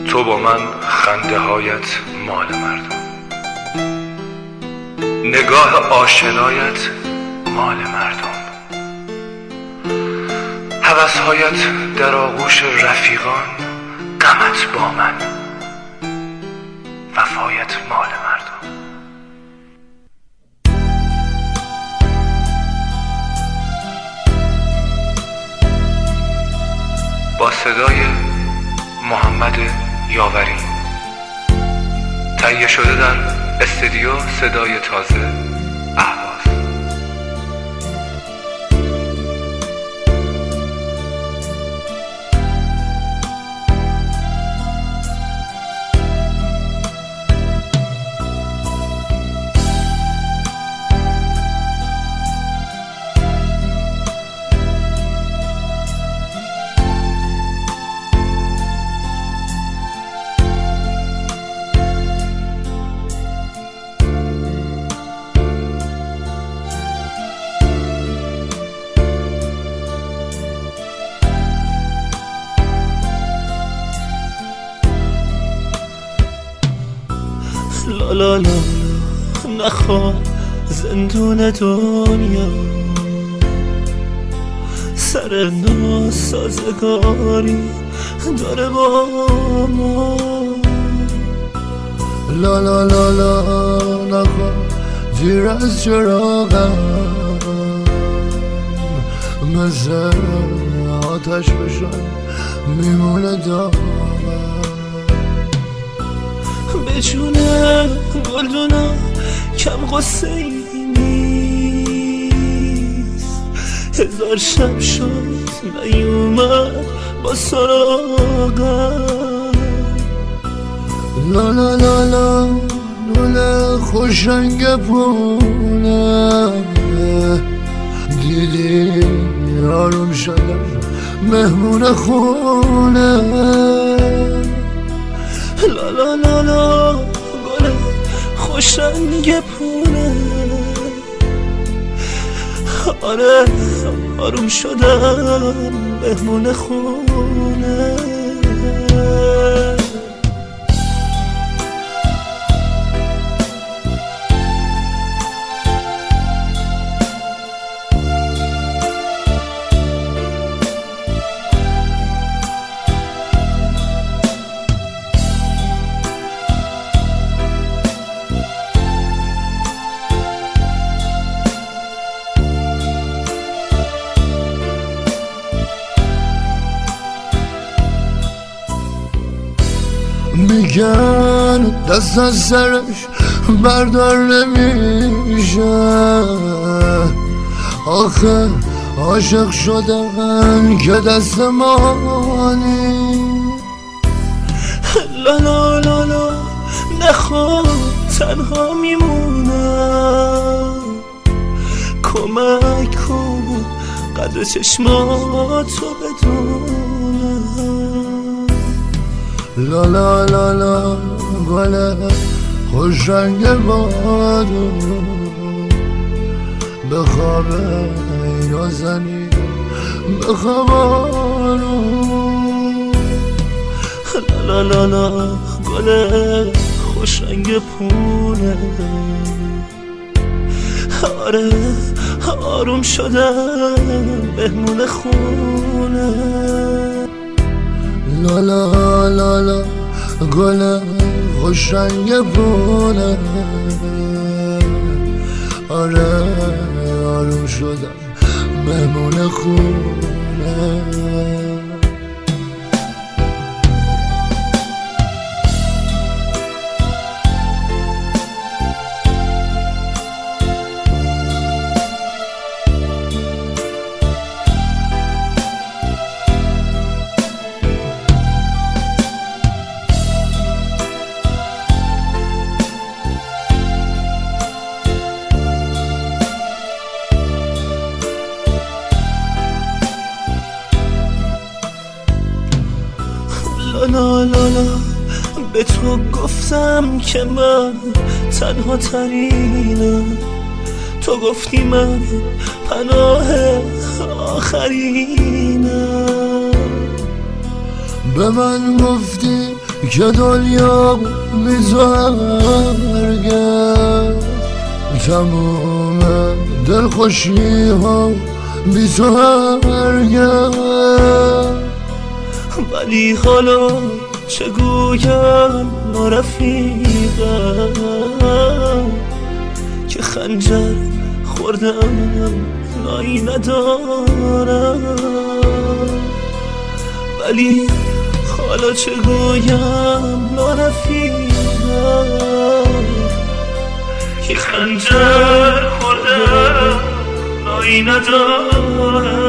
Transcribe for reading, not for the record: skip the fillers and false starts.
تو با من خنده هایت مال مردم، نگاه آشنایت مال مردم، هوس هایت در آغوش رفیقان، غمت با من، وفایت مال مردم. با صدای محمد یاوری، تهیه شده در استودیو صدای تازه اهواز. لا لا لا نخواه زندون دنیا، سر ناسازگاری داره با ما. لا لا لا لا نخواه جیر از چراغم، مثل آتش بشن میمونه دامم. به جون گلدونا کم قصه ای نیست، هزار شب شد نیومد با سراغم. لا لا لا لا لوله خوشنگ پونه، دیدی آروم شدم مهمون خونه. لا لا لا لا گل خوشنگ پونه، آره آروم شدم مهمون خونه. میگن دست از سرش بردار نمیشه، آخه عاشق شدن که دست مانی. لا لا لا لا نخواه تنها میمونم، کمک کن قدر چشماتو بدونم. لا لا لا لا گل خوشنگ بارو، بخواب نازنی بخوابانو. لا لا لا گل خوشنگ پونه، آره آروم شدم مهمون خونه. لا لا لا لا گل خوشنگ پونه، آره آروم شدم مهمون خونه. لا لا لا به تو گفتم که من تنها ترینم، تو گفتی من پناه آخرینم. به من گفتی که دنیا بی تو هرگز تموم دلخوشی ها بی تو هرگز. ولی حالا چه گویم رفیقم که خنجر خوردم نایی ندارم. ولی حالا چه گویم رفیقم که خنجر خوردم نایی ندارم.